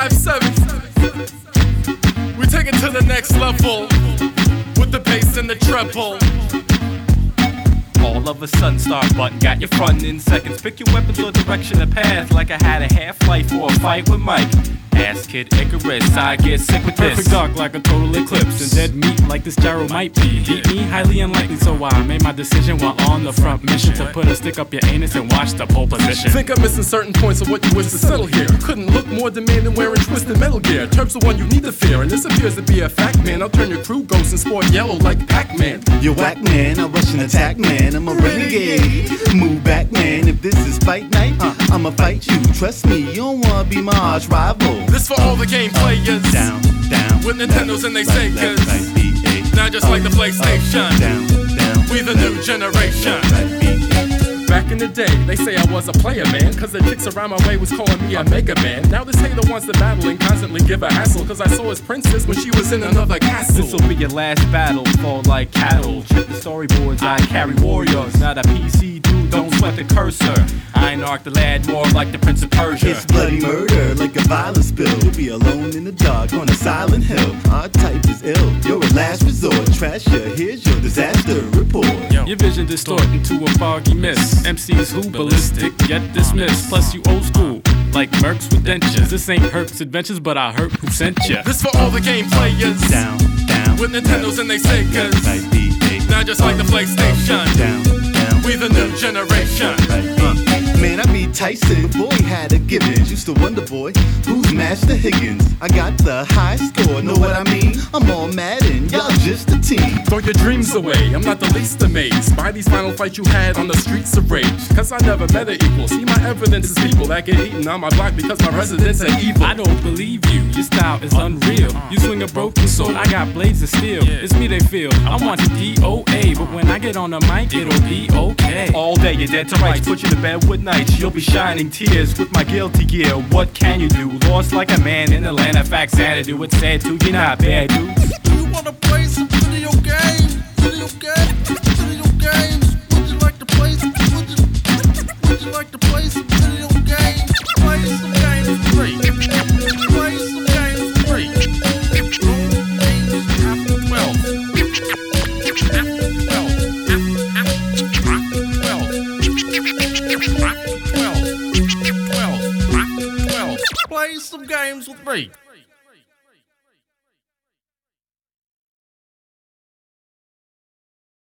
5-7. We take it to the next level with the bass and the treble. All of a sudden, start button got you frontin' in seconds. Pick your weapons or direction of path, like I had a half-life or a fight with Mike. Ass Kid Icarus, I get sick with this. Perfect dark like a total eclipse, and dead meat like this gyro might be. Beat me, highly unlikely, so I made my decision while on the front mission to put a stick up your anus and watch the pole position. Think I'm missing certain points of what you wish to settle here. Couldn't look more demanding wearing twisted metal gear. Terp's the one you need to fear, and this appears to be a fact, man. I'll turn your crew ghost and sport yellow like Pac-Man. You whack man, I rush and attack man, I'm a renegade. Move back man, if this is fight night, I'ma fight you. Trust me, you don't wanna be my arch rival. This for all the game players Down, down, with Nintendos and they left, Segas. left, right, B8. Now just like the PlayStation, Down, down, we the new generation. left, right, B8. Back in the day, they say I was a player man, cause the chicks around my way was calling me a mega man. Now this hater wants to battle and constantly give a hassle, cause I saw his princess when she was in another castle. This'll be your last battle, fall like cattle. Check the storyboards, I carry warriors. Not a PC dude, don't sweat the cursor. I ain't Ark the lad, more like the Prince of Persia. It's bloody murder, like a violent spill. You'll be alone in the dark on a silent hill. Our type is ill, you're a last resort. Trash ya, here's your disaster report. Your vision distort into a foggy mist. MCs who ballistic get dismissed. Plus you old school, like Mercs with dentures. This ain't Herc's Adventures, but I heard who sent ya. This for all the game players Down, down, with Nintendos and they Segas. left, right, B8. Now just like the PlayStation, Down, down, we the new generation. right, B8. Man, I beat Tyson before he had a Gibbons. Used to wonder, boy, who's Master Higgins? I got the high score, know what I mean? I'm all Madden, y'all just a team. Throw your dreams away, I'm not the least amazed by these final fights you had on the streets of rage. Cause I never met an equal. See, my evidence is people that get eaten on my block because my residents are evil. I don't believe you, your style is unreal. You swing a broken sword, I got blades of steel. It's me they feel, I'm watching DOA, but when I get on the mic, it'll be okay. All day you're dead to rights, put you to bed with nights. You'll be shining tears with my guilty gear. What can you do? Lost like a man in the land of facts. Xanadu, it's sad too, you're not bad, dude. Do you wanna play some video games? Video games? Video games? Would you like to play some? Would you like to play some video games? Play some games free. Play some games free. Home games after 12. After 12. 12. Play some games with me.